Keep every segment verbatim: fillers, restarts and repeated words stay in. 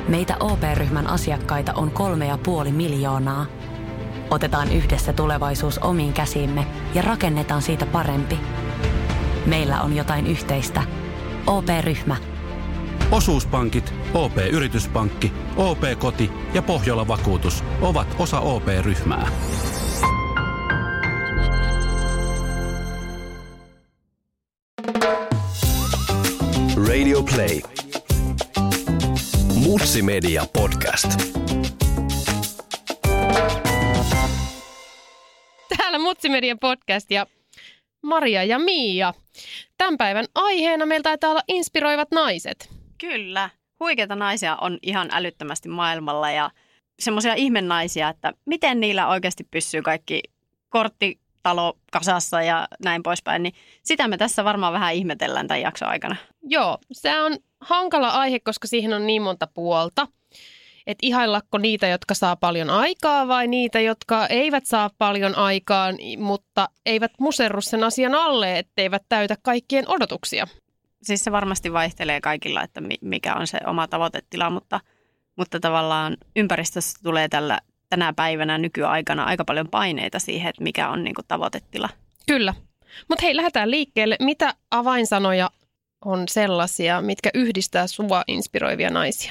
Meitä O P-ryhmän asiakkaita on kolme ja puoli miljoonaa. Otetaan yhdessä tulevaisuus omiin käsiimme ja rakennetaan siitä parempi. Meillä on jotain yhteistä. O P-ryhmä. Osuuspankit, O P-yrityspankki, O P-koti ja Pohjola-vakuutus ovat osa O P-ryhmää. Radio Play. Mutsi Media Podcast. Täällä Mutsi Media Podcast ja Maria ja Miia. Tämän päivän aiheena meillä taitaa olla inspiroivat naiset. Kyllä. Huikeita naisia on ihan älyttömästi maailmalla ja semmoisia ihmennaisia, että miten niillä oikeasti pysyy kaikki korttitalo kasassa ja näin poispäin. Niin sitä me tässä varmaan vähän ihmetellään tämän jakson aikana. Joo, se on hankala aihe, koska siihen on niin monta puolta. Että ihaillako niitä, jotka saa paljon aikaa vai niitä, jotka eivät saa paljon aikaa, mutta eivät muserru sen asian alle, etteivät täytä kaikkien odotuksia. Siis se varmasti vaihtelee kaikilla, että mikä on se oma tavoitetila, mutta, mutta tavallaan ympäristössä tulee tällä, tänä päivänä nykyaikana aika paljon paineita siihen, että mikä on niin kuin tavoitetila. Kyllä. Mutta hei, lähdetään liikkeelle. Mitä avainsanoja on sellaisia, mitkä yhdistää sua inspiroivia naisia?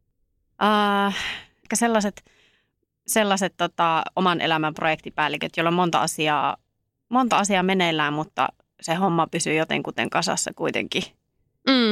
Uh, sellaiset sellaiset tota, oman elämän projektipäälliköt, joilla on monta asiaa, monta asiaa meneillään, mutta se homma pysyy jotenkuten kasassa kuitenkin. Mm.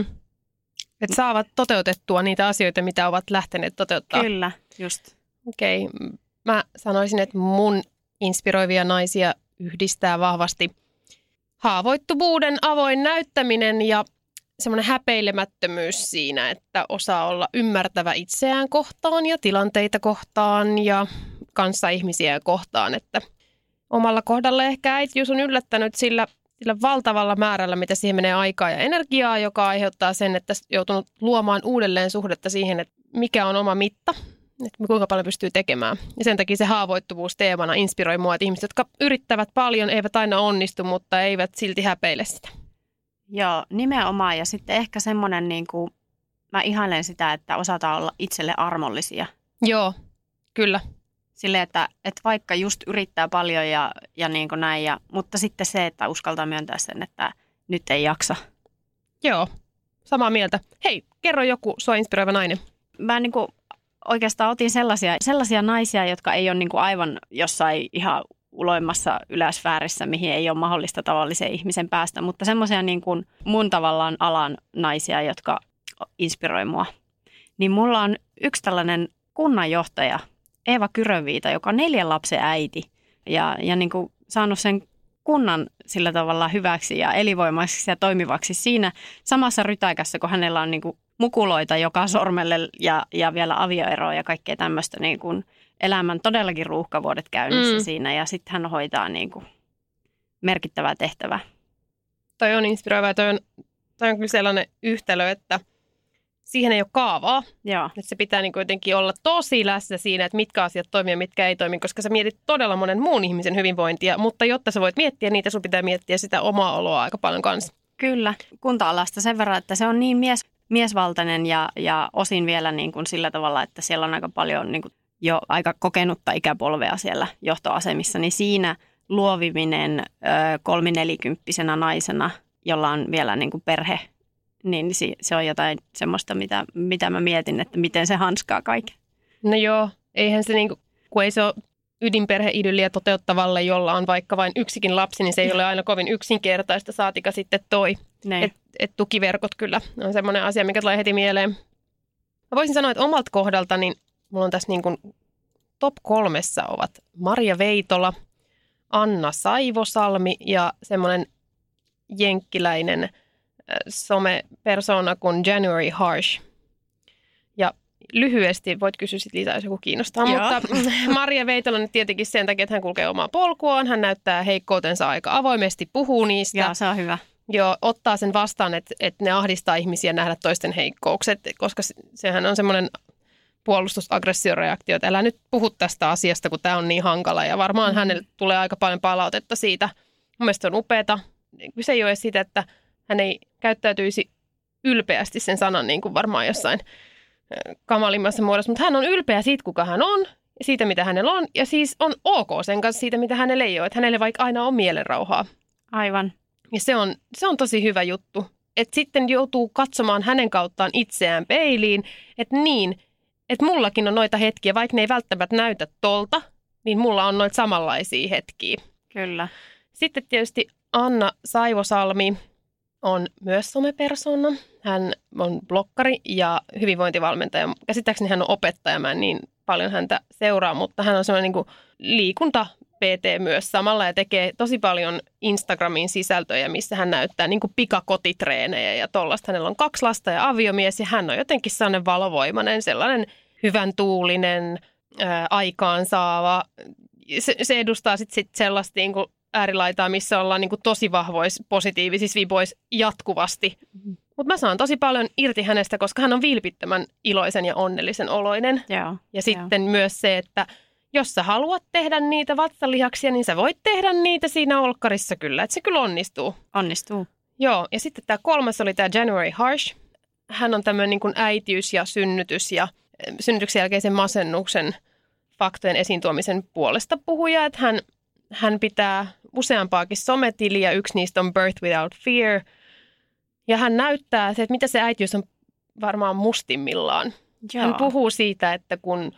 Että saavat toteutettua niitä asioita, mitä ovat lähteneet toteuttaa. Kyllä, just. Okei, okay. Mä sanoisin, että mun inspiroivia naisia yhdistää vahvasti haavoittuvuuden avoin näyttäminen ja semmoinen häpeilemättömyys siinä, että osaa olla ymmärtävä itseään kohtaan ja tilanteita kohtaan ja kanssaihmisiä kohtaan. Että omalla kohdalla ehkä äitiys on yllättänyt sillä, sillä valtavalla määrällä, mitä siihen menee aikaa ja energiaa, joka aiheuttaa sen, että joutunut luomaan uudelleen suhdetta siihen, että mikä on oma mitta, että kuinka paljon pystyy tekemään. Ja sen takia se haavoittuvuus teemana inspiroi mua, että ihmiset, jotka yrittävät paljon, eivät aina onnistu, mutta eivät silti häpeile sitä. Joo, nimenomaan. Ja sitten ehkä semmoinen, niin kuin, mä ihailen sitä, että osataan olla itselle armollisia. Joo, kyllä. Silleen, että, että vaikka just yrittää paljon ja, ja niin kuin näin, ja, mutta sitten se, että uskaltaa myöntää sen, että nyt ei jaksa. Joo, samaa mieltä. Hei, kerro joku sua inspiroiva nainen. Mä niin kuin oikeastaan otin sellaisia, sellaisia naisia, jotka ei ole niin kuin aivan jossain ihan uloimmassa yläsfäärissä, mihin ei ole mahdollista tavallisen ihmisen päästä, mutta semmoisia niin kuin mun tavallaan alan naisia, jotka inspiroi mua. Niin mulla on yksi tällainen kunnanjohtaja, Eeva Kyrönviita, joka on neljän lapsen äiti ja, ja niin kuin saanut sen kunnan sillä tavalla hyväksi ja elinvoimaiseksi ja toimivaksi siinä samassa rytäkässä, kun hänellä on niin kuin mukuloita joka sormelle ja, ja vielä avioeroa ja kaikkea tämmöistä niin kuin elämän todellakin ruuhkavuodet käynnissä mm. siinä ja sitten hän hoitaa niin kuin merkittävää tehtävää. Toi on inspiroiva ja toi on, toi on kyllä sellainen yhtälö, että siihen ei ole kaavaa. Joo. Että se pitää niin kuin jotenkin olla tosi läsnä siinä, että mitkä asiat toimii ja mitkä ei toimi, koska sä mietit todella monen muun ihmisen hyvinvointia, mutta jotta sä voit miettiä niitä, sun pitää miettiä sitä omaa oloa aika paljon kanssa. Kyllä, kunta-alasta sen verran, että se on niin mies, miesvaltainen ja, ja osin vielä niin kuin sillä tavalla, että siellä on aika paljon niin kuin jo aika kokenutta ikäpolvea siellä johtoasemissa, niin siinä luoviminen kolminelikymppisenä naisena, jolla on vielä niin kuin perhe, niin se on jotain semmoista, mitä, mitä mä mietin, että miten se hanskaa kaiken. No joo, eihän se niin kuin, kun ei se ole ydinperheidylliä toteuttavalle, jolla on vaikka vain yksikin lapsi, niin se ei ole aina kovin yksinkertaista, saatika sitten toi. Että et tukiverkot kyllä on semmoinen asia, mikä tulee heti mieleen. Mä voisin sanoa, että omalta kohdalta, niin mulla on tässä niin kuin top kolmessa ovat Maria Veitola, Anna Saivosalmi ja semmoinen jenkkiläinen somepersona kuin January Harsh. Ja lyhyesti voit kysyä sit lisää, jos joku kiinnostaa. Joo. Mutta Maria Veitola nyt tietenkin sen takia, että hän kulkee omaa polkuaan. Hän näyttää heikkoutensa aika avoimesti, puhuu niistä. Joo, se on hyvä. Joo, ottaa sen vastaan, että, että ne ahdistaa ihmisiä nähdä toisten heikkoukset, koska sehän on semmoinen puolustusaggressioreaktio, että älä nyt puhu tästä asiasta, kun tämä on niin hankala. Ja varmaan mm. hänelle tulee aika paljon palautetta siitä. Mun mielestä on upeata. Kyse ei ole siitä, että hän ei käyttäytyisi ylpeästi sen sanan, niin kuin varmaan jossain kamalimmassa muodossa, mutta hän on ylpeä siitä, kuka hän on, siitä, mitä hänellä on, ja siis on ok sen kanssa siitä, mitä hänelle ei ole, että hänelle vaikka aina on mielenrauhaa. Aivan. Ja se on, se on tosi hyvä juttu, että sitten joutuu katsomaan hänen kauttaan itseään peiliin, että niin, että mullakin on noita hetkiä, vaikka ne ei välttämättä näytä tolta, niin mulla on noita samanlaisia hetkiä. Kyllä. Sitten tietysti Anna Saivosalmi on myös somepersona. Hän on blokkari ja hyvinvointivalmentaja. Käsittääkseni hän on opettaja, mä en niin paljon häntä seuraa, mutta hän on semmoinen niin kuin liikunta-P T myös samalla ja tekee tosi paljon Instagramin sisältöjä, missä hän näyttää niin kuin pikakotitreenejä ja tollaista. Hänellä on kaksi lasta ja aviomies ja hän on jotenkin sellainen valovoimainen, sellainen hyvän tuulinen, ää, aikaansaava. Se, se edustaa sitten sit sellaista niin kuin äärilaitaa, missä ollaan niin kuin tosi vahvoissa positiivisissa viboissa jatkuvasti. Mm-hmm. Mutta mä saan tosi paljon irti hänestä, koska hän on vilpittömän iloisen ja onnellisen oloinen. Joo, ja sitten jo. Myös se, että jos sä haluat tehdä niitä vatsalihaksia, niin sä voit tehdä niitä siinä olkkarissa kyllä. Että se kyllä onnistuu. Onnistuu. Joo, ja sitten tämä kolmas oli tämä January Harsh. Hän on tämmöinen niin kuin äitiys ja synnytys ja synnytyksen jälkeisen masennuksen faktojen esiin tuomisen puolesta puhuja. Että hän, hän pitää useampaakin sometiliä. Yksi niistä on Birth Without Fear. Ja hän näyttää se, että mitä se äitiys on varmaan mustimmillaan. Joo. Hän puhuu siitä, että kun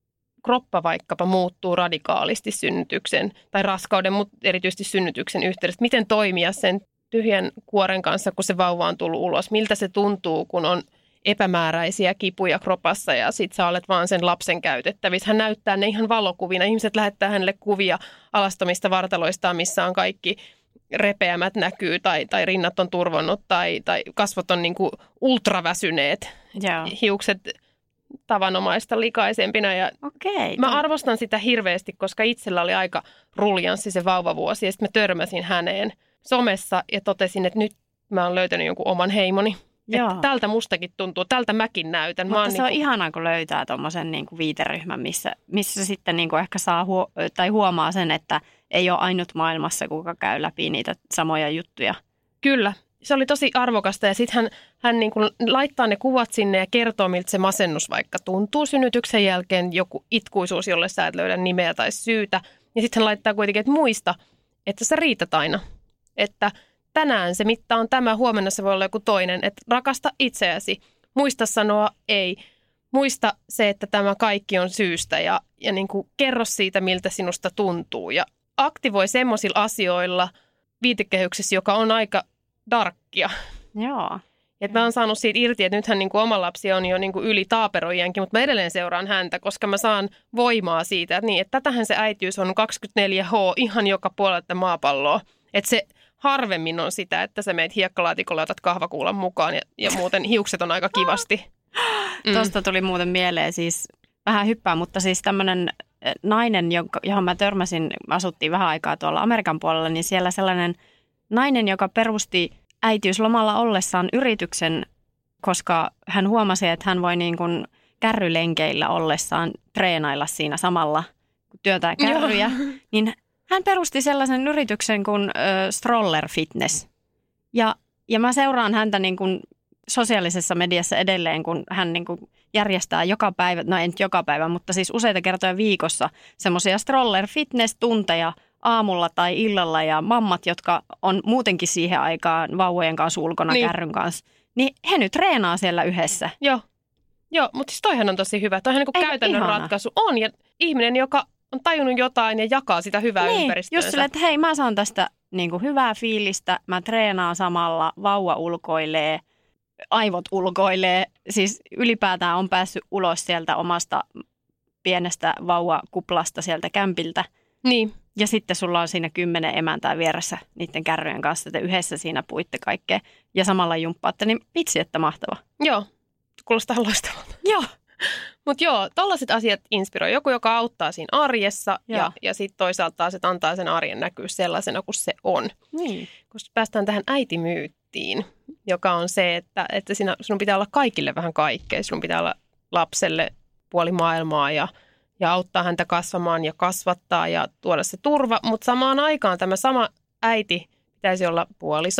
kroppa vaikkapa muuttuu radikaalisti synnytyksen tai raskauden, mutta erityisesti synnytyksen yhteydessä, miten toimia sen tyhjän kuoren kanssa, kun se vauva on tullut ulos. Miltä se tuntuu, kun on epämääräisiä kipuja kropassa ja sit sä olet vaan sen lapsen käytettävissä. Hän näyttää ne ihan valokuvina. Ihmiset lähettää hänelle kuvia alastomista vartaloistaan, missä on kaikki repeämät näkyy tai, tai rinnat on turvonnut tai, tai kasvot on niin kuin ultraväsyneet. Joo. Hiukset tavanomaista likaisempina. Ja Okei, mä arvostan sitä hirveästi, koska itsellä oli aika ruljanssi se vauvavuosi ja sitten mä törmäsin häneen somessa ja totesin, että nyt mä oon löytänyt jonkun oman heimoni. Että tältä mustakin tuntuu, tältä mäkin näytän. Mutta mä se on on niin kuin ihanaa, kun löytää tuommoisen niin kuin viiteryhmän, missä, missä sitten niin kuin ehkä saa huo- tai huomaa sen, että ei ole ainut maailmassa, kuka käy läpi niitä samoja juttuja. Kyllä, se oli tosi arvokasta ja sitten hän, hän niin kuin laittaa ne kuvat sinne ja kertoo, miltä se masennus vaikka tuntuu synnytyksen jälkeen, joku itkuisuus, jolle sä et löydä nimeä tai syytä. Ja sitten hän laittaa kuitenkin, että muista, että sä riität aina, että tänään se mitta on tämä, huomenna se voi olla joku toinen, että rakasta itseäsi, muista sanoa ei, muista se, että tämä kaikki on syystä ja, ja niin kuin kerro siitä, miltä sinusta tuntuu ja aktivoi semmoisilla asioilla viitekehyksessä, joka on aika darkkia. Joo. Et mä oon saanut siitä irti, että nythän niin kuin oma lapsi on jo niin kuin yli taaperoijankin, mutta mä edelleen seuraan häntä, koska mä saan voimaa siitä, että, niin, että tätähän se äitiys on kaksikymmentäneljä H ihan joka puolelta maapalloa. Että se harvemmin on sitä, että sä meet hiekkalaatikolla ja otat kahvakuulan mukaan ja, ja muuten hiukset on aika kivasti. Mm. Tuosta tuli muuten mieleen siis vähän hyppää, mutta siis tämmöinen nainen, johon mä törmäsin, asuttiin vähän aikaa tuolla Amerikan puolella, niin siellä sellainen nainen, joka perusti äitiyslomalla ollessaan yrityksen, koska hän huomasi, että hän voi niin kuin kärrylenkeillä ollessaan treenailla siinä samalla, kun työtää kärryjä, niin hän perusti sellaisen yrityksen kuin ö, Stroller Fitness. Ja, ja mä seuraan häntä niin kuin sosiaalisessa mediassa edelleen, kun hän niin kuin järjestää joka päivä, no ei nyt joka päivä, mutta siis useita kertoja viikossa semmoisia Stroller Fitness-tunteja aamulla tai illalla ja mammat, jotka on muutenkin siihen aikaan vauvojen kanssa ulkona niin. Kärryn kanssa, niin he nyt treenaa siellä yhdessä. Joo, Joo mutta siis toihan on tosi hyvä. Toihan niin käytännön ihana. Ratkaisu on ja ihminen, joka on tajunnut jotain ja jakaa sitä hyvää niin, ympäristöönsä. Just sille, että hei, mä saan tästä niin kuin hyvää fiilistä, mä treenaan samalla, vauva ulkoilee, aivot ulkoilee. Siis ylipäätään on päässyt ulos sieltä omasta pienestä vauvakuplasta sieltä kämpiltä. Niin. Ja sitten sulla on siinä kymmenen emäntää vieressä niiden kärryjen kanssa, että yhdessä siinä puitte kaikkea ja samalla jumppaatte, niin vitsi, että mahtava. Joo, kuulostaa loistavalta. Joo. Mutta joo, tollaiset asiat inspiroi. Joku, joka auttaa siinä arjessa joo. ja, ja sitten toisaalta taas, että antaa sen arjen näkyä sellaisena kuin se on. Niin. Koska päästään tähän äitimyyttiin, joka on se, että, että sinä, sinun pitää olla kaikille vähän kaikkea. Sinun pitää olla lapselle puoli maailmaa ja, ja auttaa häntä kasvamaan ja kasvattaa ja tuoda se turva. Mutta samaan aikaan tämä sama äiti pitäisi olla puoliso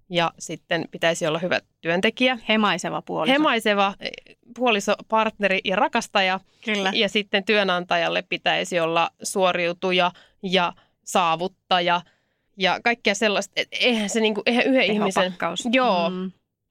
ja sitten pitäisi olla hyvä työntekijä. Hemaiseva puoliso. Hemaiseva puoliso, partneri ja rakastaja. Kyllä. Ja sitten työnantajalle pitäisi olla suoriutuja ja saavuttaja ja kaikkea sellaista. Et eihän se niinku, eihän yhden ihmisen... Joo. Mm.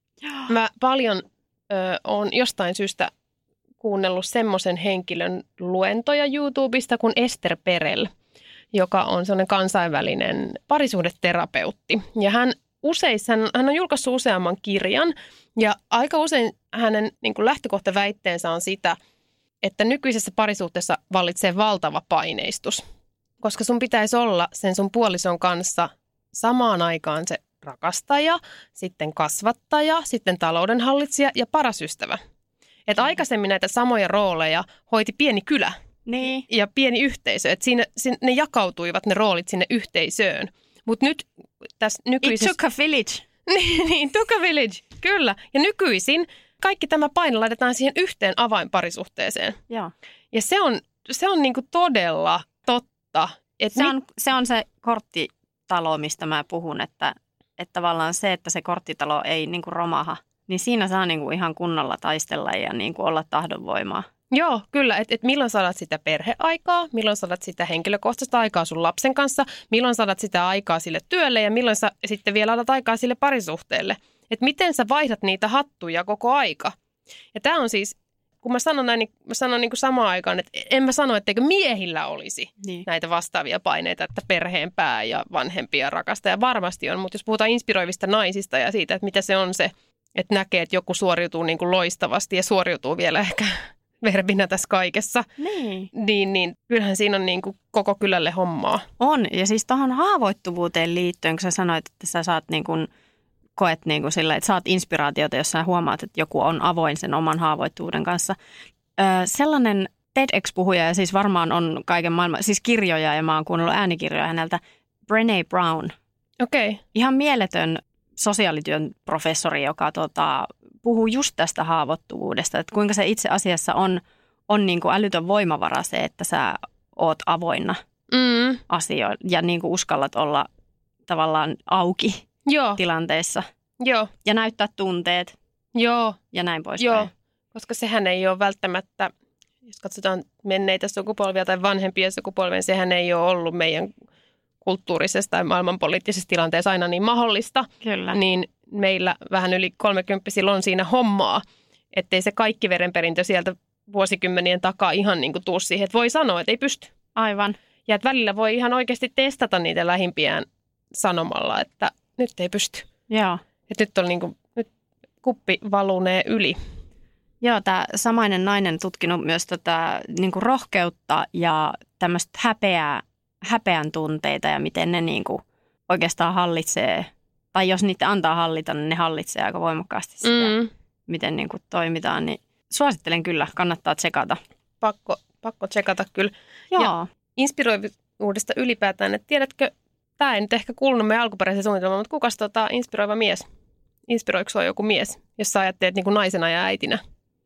Mä paljon ö, oon jostain syystä kuunnellut semmoisen henkilön luentoja YouTubesta kuin Esther Perel, joka on sellainen kansainvälinen parisuhdeterapeutti. Ja hän useissa, hän, hän on julkaissut useamman kirjan ja aika usein hänen niin kuin lähtökohtaväitteensä on sitä, että nykyisessä parisuhteessa vallitsee valtava paineistus, koska sun pitäisi olla sen sun puolison kanssa samaan aikaan se rakastaja, sitten kasvattaja, sitten taloudenhallitsija ja paras ystävä. Että aikaisemmin näitä samoja rooleja hoiti pieni kylä niin. ja pieni yhteisö. Että siinä, siinä, ne jakautuivat ne roolit sinne yhteisöön. Mutta nyt tässä nykyisessä... It took a village. niin, niin, took a village, kyllä. Ja nykyisin kaikki tämä paine laitetaan siihen yhteen avainparisuhteeseen. Joo. Ja se on, se on niinku todella totta. Se on, se on se korttitalo, mistä mä puhun, että, että tavallaan se, että se korttitalo ei niinku romaha, niin siinä saa niinku ihan kunnolla taistella ja niinku olla tahdonvoimaa. Joo, kyllä. Että et milloin saat sitä perheaikaa, milloin saat sitä henkilökohtaista aikaa sun lapsen kanssa, milloin saat sitä aikaa sille työlle ja milloin sä sitten vielä alat aikaa sille parisuhteelle. Että miten sä vaihdat niitä hattuja koko aika. Ja tämä on siis, kun mä sanon näin, niin mä sanon niin kuin samaan aikaan, että en mä sano, etteikö miehillä olisi niin. näitä vastaavia paineita, että perheen pää ja vanhempi ja rakastaja varmasti on. Mutta jos puhutaan inspiroivista naisista ja siitä, että mitä se on se, että näkee, että joku suoriutuu niin kuin loistavasti ja suoriutuu vielä ehkä verbinä tässä kaikessa, niin, niin, niin kyllähän siinä on niin kuin koko kylälle hommaa. On, ja siis tuohon haavoittuvuuteen liittyen, kun sä sanoit, että sä saat niin kuin, koet niin kuin sillä, että saat inspiraatiota, jos sä huomaat, että joku on avoin sen oman haavoittuvuuden kanssa. Öö, sellainen TEDx-puhuja, ja siis varmaan on kaiken maailman, siis kirjoja, ja mä oon kuunnellut äänikirjoja häneltä, Brené Brown. Okei. Okay. Ihan mieletön sosiaalityön professori, joka tota, puhuu just tästä haavoittuvuudesta, että kuinka se itse asiassa on, on niin kuin älytön voimavara se, että sä oot avoinna mm. asioilla ja niin kuin uskallat olla tavallaan auki Joo. tilanteessa. Joo. Ja näyttää tunteet. Joo. Ja näin poispäin. Joo, koska sehän ei ole välttämättä, jos katsotaan menneitä sukupolvia tai vanhempia sukupolvia, sehän ei ole ollut meidän kulttuurisessa tai maailmanpoliittisessa tilanteessa aina niin mahdollista. Kyllä. Niin meillä vähän yli kolmekymppisillä on siinä hommaa, ettei se kaikki verenperintö sieltä vuosikymmenien takaa ihan niin kuin tuu siihen, että voi sanoa, että ei pysty. Aivan. Ja että välillä voi ihan oikeasti testata niitä lähimpiään sanomalla, että nyt ei pysty. Joo. Että nyt on niin kuin, nyt kuppi valunee yli. Joo, tämä samainen nainen tutkinut myös tätä niin kuin rohkeutta ja tämmöistä häpeää, häpeän tunteita ja miten ne niin kuin oikeastaan hallitsee, tai jos niitä antaa hallita, niin ne hallitsee aika voimakkaasti sitä, mm. miten niin kuin toimitaan. Niin suosittelen kyllä, kannattaa tsekata. Pakko, pakko tsekata kyllä. Joo. Ja inspiroivuudesta ylipäätään, että tiedätkö, tämä ei nyt ehkä kuulunut meidän alkuperäiseen suunnitelmaan, mutta kukas tota inspiroiva mies? Inspiroiko sua joku mies, jos sä ajattelet niin kuin naisena ja äitinä?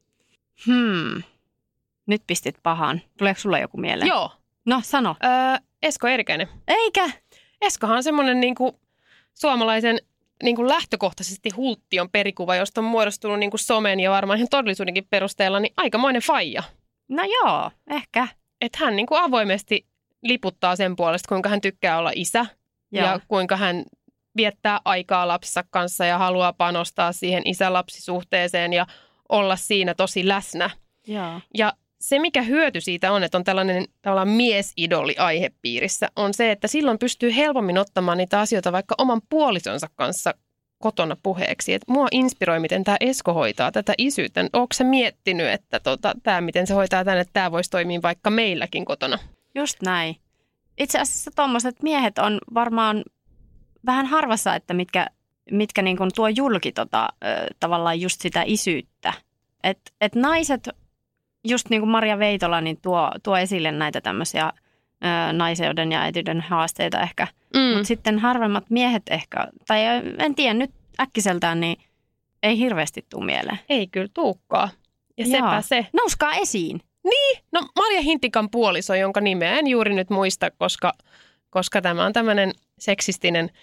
Hmm. Nyt pistit pahaan. Tuleeko sulla joku mieleen? Joo. No, sano. Öö, Esko Eerikäinen. Eikä? Eskohan on semmoinen niin kuin suomalaisen niin kuin lähtökohtaisesti hulttion perikuva, josta on muodostunut niin kuin somen ja varmaan ihan todellisuudenkin perusteella, niin aikamoinen faija. No joo, ehkä. Että hän niin kuin avoimesti liputtaa sen puolesta, kuinka hän tykkää olla isä joo. ja kuinka hän viettää aikaa lapsensa kanssa ja haluaa panostaa siihen isä-lapsisuhteeseen ja olla siinä tosi läsnä. Joo. Ja se, mikä hyöty siitä on, että on tällainen tavallaan miesidoli aihepiirissä, on se, että silloin pystyy helpommin ottamaan niitä asioita vaikka oman puolisonsa kanssa kotona puheeksi. Et mua inspiroi, miten tämä Esko hoitaa tätä isyyttä. Oletko sä miettinyt, että tota, tämä, miten se hoitaa tämän, että tämä voisi toimia vaikka meilläkin kotona? Just näin. Itse asiassa tuommoiset miehet on varmaan vähän harvassa, että mitkä, mitkä niin kuin tuo julki tota, tavallaan just sitä isyyttä. Että et naiset, just niin kuin Maria Veitola, niin tuo, tuo esille näitä tämmöisiä ö, naiseuden ja äitiyden haasteita ehkä. Mm. Mutta sitten harvemmat miehet ehkä, tai en tiedä, nyt äkkiseltään, niin ei hirveästi tule mieleen. Ei kyllä tuukkaa. Ja Joo. sepä se. Nouskaa esiin. Niin, no Marja Hintikan puoliso, jonka nimeä en juuri nyt muista, koska, koska tämä on tämmöinen seksistinen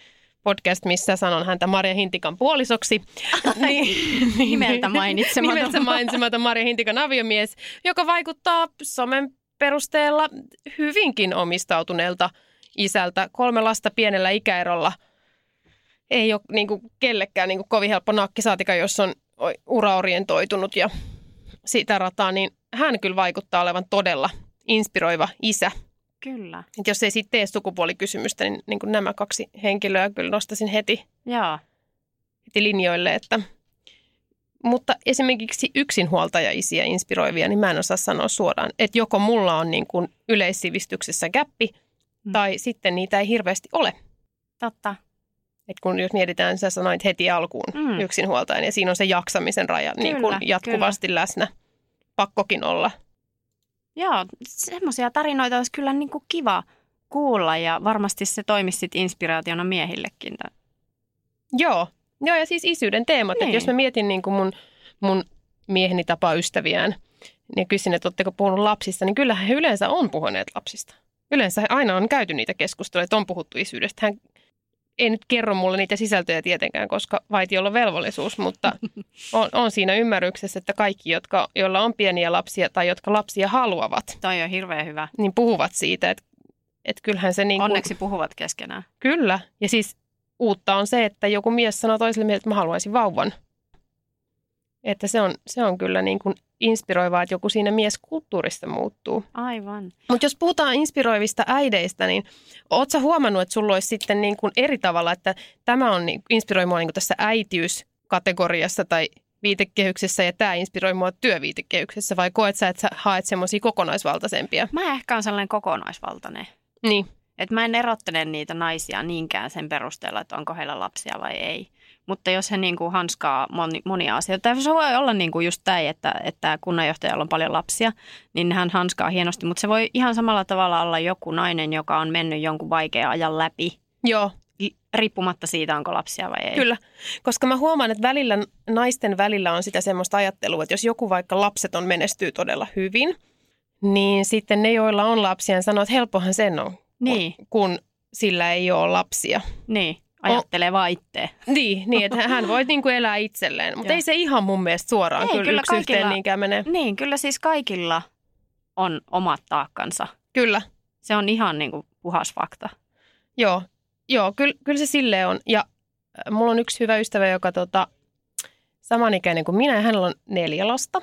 podcast, missä sanon häntä Marja Hintikan puolisoksi. Niin, nimeltä mainitsematon. Nimeltä mainitsematon Marja Hintikan aviomies, joka vaikuttaa somen perusteella hyvinkin omistautuneelta isältä. Kolme lasta pienellä ikäerolla. Ei ole niin kuin kellekään niin kuin kovin helppo nakkisaatika, jos on uraorientoitunut ja sitä rataa, niin hän kyllä vaikuttaa olevan todella inspiroiva isä. Kyllä. Et jos ei siitä tee sukupuolikysymystä, niin, niin kuin nämä kaksi henkilöä kyllä nostaisin heti, Joo. heti linjoille. Että. Mutta esimerkiksi yksinhuoltaja-isiä inspiroivia, niin mä en osaa sanoa suoraan, että joko mulla on niin kuin yleissivistyksessä gäppi, mm. tai sitten niitä ei hirveästi ole. Totta. Et kun jos mietitään, sä sanoit heti alkuun mm. yksinhuoltajan, ja siinä on se jaksamisen raja kyllä, niin kuin jatkuvasti kyllä. läsnä. Pakkokin olla. Joo, semmoisia tarinoita olisi kyllä niin kuin kiva kuulla, ja varmasti se toimisi sit inspiraationa miehillekin. Joo, Joo ja siis isyyden teemat. Niin. Että jos mä mietin niin kuin mun, mun mieheni tapaa ystäviään, niin kysyn, että ootteko puhunut lapsista, niin kyllähän he yleensä on puhuneet lapsista. Yleensä aina on käyty niitä keskusteluja, että on puhuttu isyydestä. Hän ei nyt kerro mulle niitä sisältöjä tietenkään, koska vaitiolla on velvollisuus, mutta on, on siinä ymmärryksessä, että kaikki, jotka, joilla on pieniä lapsia tai jotka lapsia haluavat, toi on hirveän hyvä, niin puhuvat siitä, että, että kyllähän se niin kuin, onneksi puhuvat keskenään. Kyllä. Ja siis uutta on se, että joku mies sanoo toiselle miehelle, että mä haluaisin vauvan. Että se on, se on kyllä niin kuin inspiroivaa, että joku siinä mieskulttuurista muuttuu. Aivan. Mutta jos puhutaan inspiroivista äideistä, niin ootko sä huomannut, että sulla olisi sitten niin kuin eri tavalla, että tämä on niin, inspiroi mua niin kuin tässä äitiyskategoriassa tai viitekehyksessä ja tämä inspiroi mua työviitekehyksessä, vai koet sä, että sä haet semmoisia kokonaisvaltaisempia? Mä ehkä on sellainen kokonaisvaltainen. Niin. Että mä en erottele niitä naisia niinkään sen perusteella, että onko heillä lapsia vai ei. Mutta jos he niin kuin hanskaa moni, monia asioita, se voi olla niin kuin just tämä, että, että kunnanjohtajalla on paljon lapsia, niin hän hanskaa hienosti. Mutta se voi ihan samalla tavalla olla joku nainen, joka on mennyt jonkun vaikean ajan läpi. Joo. Riippumatta siitä, onko lapsia vai ei. Kyllä, koska mä huomaan, että välillä, naisten välillä on sitä semmoista ajattelua, että jos joku vaikka lapseton menestyy todella hyvin, niin sitten ne, joilla on lapsia, sanoo, että helppohan sen on, niin. kun, kun sillä ei ole lapsia. Niin. Ajattelee vaan itseä. Niin, niin, että hän voi niin kuin elää itselleen, mutta ei se ihan mun mielestä suoraan ei, kyllä, kyllä yksi kaikilla, yhteen niinkään mene. Niin, kyllä siis kaikilla on omat taakkansa. Kyllä. Se on ihan niin kuin puhas fakta. Joo, joo kyllä, kyllä se silleen on. Ja mulla on yksi hyvä ystävä, joka tota, samanikäinen kuin minä, ja hänellä on neljä lasta.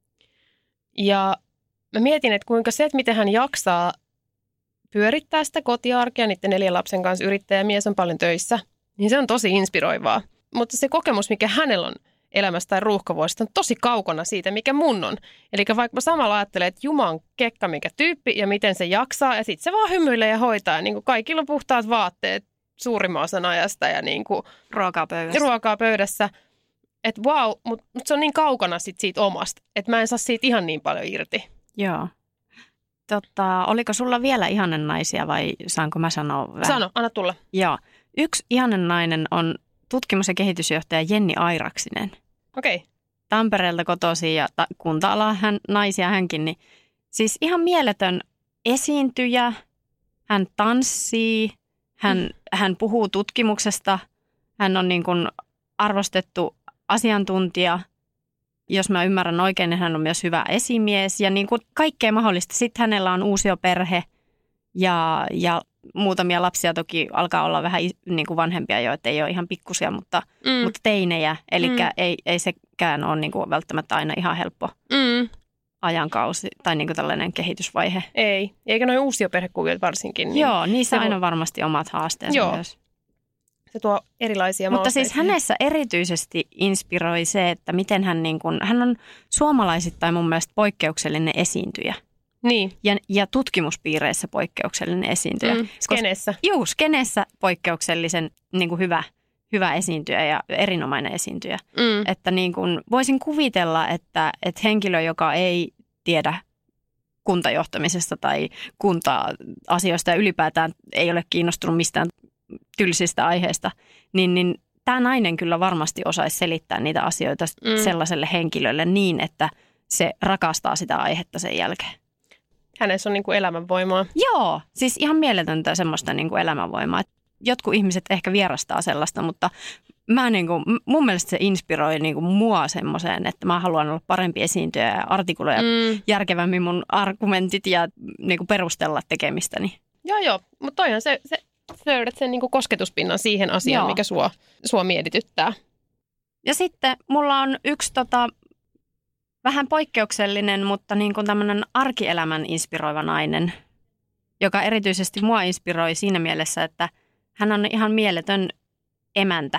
Ja mä mietin, että kuinka se, että miten hän jaksaa pyörittää sitä kotiarkea niiden neljän lapsen kanssa, yrittäjämies on paljon töissä, niin se on tosi inspiroivaa. Mutta se kokemus, mikä hänellä on elämästä tai ruuhkavuosista, on tosi kaukana siitä, mikä mun on. Eli vaikka mä samalla ajattelen, että juman kekka mikä tyyppi ja miten se jaksaa, ja sitten se vaan hymyilee ja hoitaa. Niin kuin kaikilla on puhtaat vaatteet suurimman osan ajasta ja niin kuin ruokaa pöydässä. Ruokaa pöydässä. Että wow, mutta mut se on niin kaukana sit siitä omasta, että mä en saa siitä ihan niin paljon irti. Joo. Totta, oliko sulla vielä ihanen naisia vai saanko mä sanoa vähän? Sano, anna tulla. Joo. Yksi ihanen nainen on tutkimus- ja kehitysjohtaja Jenni Airaksinen. Okei. Okay. Tampereelta kotoisin ja ta- kunta-ala hän, naisia hänkin. Niin, siis ihan mieletön esiintyjä. Hän tanssii, hän, mm. hän puhuu tutkimuksesta. Hän on niin kuin arvostettu asiantuntija. Jos mä ymmärrän oikein, niin hän on myös hyvä esimies ja niin kuin kaikkea mahdollista. Sitten hänellä on uusioperhe ja, ja muutamia lapsia toki alkaa olla vähän niin kuin vanhempia jo, että ei ole ihan pikkusia, mutta, mm. mutta teinejä. Eli mm. ei, ei sekään ole niin kuin välttämättä aina ihan helppo mm. ajankausi tai niin kuin tällainen kehitysvaihe. Ei, eikä noin uusioperhekuviot varsinkin. Niin joo, niissä aina on varmasti omat haasteensa joo. myös. Se tuo erilaisia Mutta mausteita. siis hänessä erityisesti inspiroi se, että miten hän, niin kuin, hän on suomalaisittain mun mielestä poikkeuksellinen esiintyjä. Niin. Ja, ja tutkimuspiireissä poikkeuksellinen esiintyjä. Mm, skeneessä. Juu, skeneessä poikkeuksellisen niin kuin hyvä, hyvä esiintyjä ja erinomainen esiintyjä. Mm. Että niin kuin, voisin kuvitella, että, että henkilö, joka ei tiedä kuntajohtamisesta tai kunta-asioista ja ylipäätään ei ole kiinnostunut mistään tylsistä aiheista, niin, niin tämä nainen kyllä varmasti osaisi selittää niitä asioita mm. sellaiselle henkilölle niin, että se rakastaa sitä aihetta sen jälkeen. Hänessä on niin kuin elämänvoimaa. Joo, siis ihan mieletöntä semmoista niin kuin elämänvoimaa. jotkut ihmiset ehkä vierastaa sellaista, mutta mä niin kuin, mun mielestä se inspiroi niin kuin mua semmoiseen, että mä haluan olla parempi esiintyjä ja artikuloida mm. järkevämmin mun argumentit ja niin kuin perustella tekemistäni. Joo, joo. Mutta toihan se, se löydät sen niin kuin kosketuspinnan siihen asiaan, joo. mikä sua, sua mietityttää. Ja sitten mulla on yksi tota, vähän poikkeuksellinen, mutta niin kuin tämmöinen arkielämän inspiroiva nainen, joka erityisesti mua inspiroi siinä mielessä, että hän on ihan mieletön emäntä.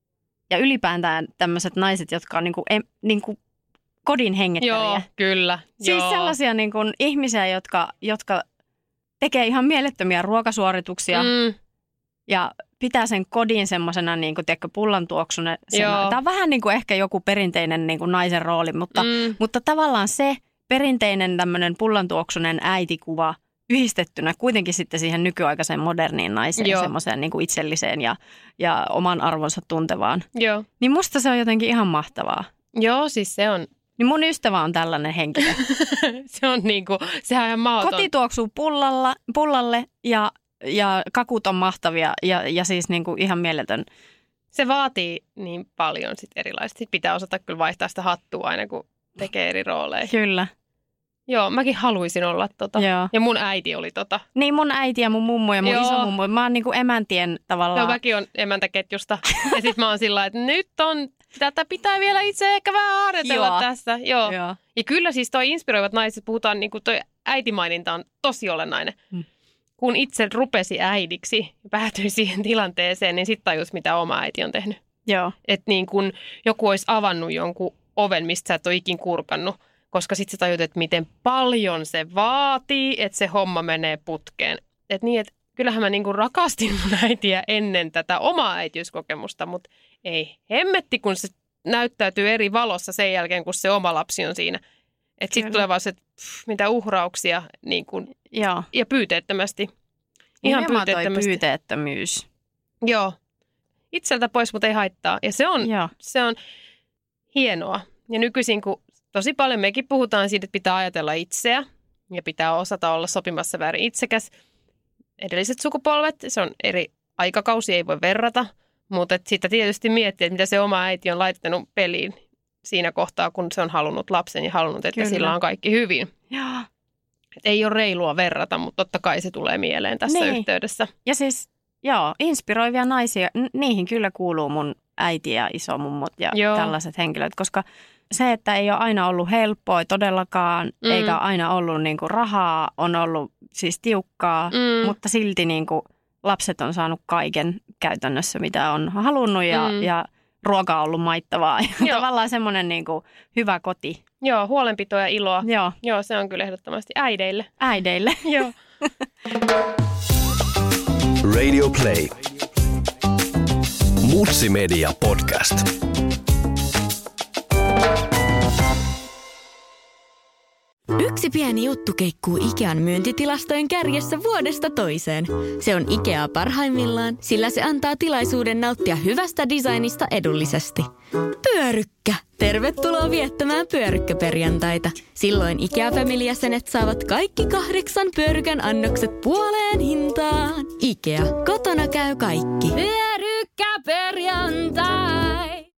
Ja ylipäätään tämmöiset naiset, jotka on niin kuin, em, niin kuin kodin hengettäviä. Joo, kyllä. Siis joo. sellaisia niin kuin ihmisiä, jotka, jotka tekee ihan mielettömiä ruokasuorituksia mm. ja pitää sen kodin semmoisena niin kuin, tiedätkö, pullantuoksuna. Tämä on vähän niin kuin ehkä joku perinteinen niin kuin naisen rooli, mutta, mm. mutta tavallaan se perinteinen tämmöinen pullantuoksunen äitikuva yhdistettynä kuitenkin sitten siihen nykyaikaiseen moderniin naiseen, semmoiseen niin kuin itselliseen ja, ja oman arvonsa tuntevaan. Joo. Niin musta se on jotenkin ihan mahtavaa. Joo, siis se on. Niin mun ystävä on tällainen henkilö. Se on niinku, sehän on ihan mahdoton. Koti tuoksuu pullalla, pullalle ja, ja kakut on mahtavia ja, ja siis niinku ihan mieletön. Se vaatii niin paljon sit erilaista. Sitten pitää osata kyllä vaihtaa sitä hattua aina, kun tekee eri rooleja. Kyllä. Joo, mäkin haluaisin olla tota. Joo. Ja mun äiti oli tota. Niin mun äiti ja mun mummo ja mun Joo. iso mummo. Mä oon niinku emäntien tavallaan. Joo, mäkin on emäntäketjusta. Ja sit mä oon sillä että nyt on, tätä pitää vielä itse ehkä vähän harjoitella Joo. tässä. Joo. Joo. Ja kyllä siis toi inspiroivat naiset, puhutaan niinku toi äitimaininta on tosi olennainen. Hmm. Kun itse rupesi äidiksi ja päätyi siihen tilanteeseen, niin sit tajus mitä oma äiti on tehnyt. Joo. Että niin kun joku olisi avannut jonkun oven, mistä sä et ole ikin kurkannut. Koska sitten sä tajut, että miten paljon se vaatii, että se homma menee putkeen. Että niin, että kyllähän mä niinku rakastin mun äitiä ennen tätä omaa äitiyskokemusta, mutta ei hemmetti, kun se näyttäytyy eri valossa sen jälkeen, kun se oma lapsi on siinä. Että sitten tulee vaan se, että pff, mitä uhrauksia niin kun, ja pyyteettömästi. Ihan pyyteettömästi. Pyyteettömyys. Joo. Itseltä pois, mutta ei haittaa. Ja se on, se on hienoa. Ja nykyisin, kun tosi paljon mekin puhutaan siitä, että pitää ajatella itseä ja pitää osata olla sopimassa väärin itsekäs. Edelliset sukupolvet, se on eri aikakausi, ei voi verrata, mutta sitten tietysti miettiä, että mitä se oma äiti on laittanut peliin siinä kohtaa, kun se on halunnut lapsen ja halunnut, että Kyllä. sillä on kaikki hyvin. Et ei ole reilua verrata, mutta totta kai se tulee mieleen tässä niin. yhteydessä. Ja siis, joo, inspiroivia naisia, niihin kyllä kuuluu mun äiti ja isomummot ja joo. tällaiset henkilöt, koska se, että ei ole aina ollut helppoa todellakaan, mm. eikä aina ollut niinku rahaa, on ollut siis tiukkaa, mm. mutta silti niinku lapset on saanut kaiken käytännössä, mitä on halunnut ja, mm. ja ruoka on ollut maittavaa. Ja tavallaan semmoinen niinku hyvä koti. Joo, huolenpitoa ja iloa. Joo. Joo, se on kyllä ehdottomasti äideille. Äideille. Joo. Radio Play. Mutsi Media Podcast. Yksi pieni juttu keikkuu Ikean myyntitilastojen kärjessä vuodesta toiseen. Se on Ikea parhaimmillaan, sillä se antaa tilaisuuden nauttia hyvästä designista edullisesti. Pyörykkä! Tervetuloa viettämään pyörykkäperjantaita. Silloin Ikea-familijäsenet saavat kaikki kahdeksan pyörykän annokset puoleen hintaan. Ikea, kotona käy kaikki. Pyörykkäperjantai!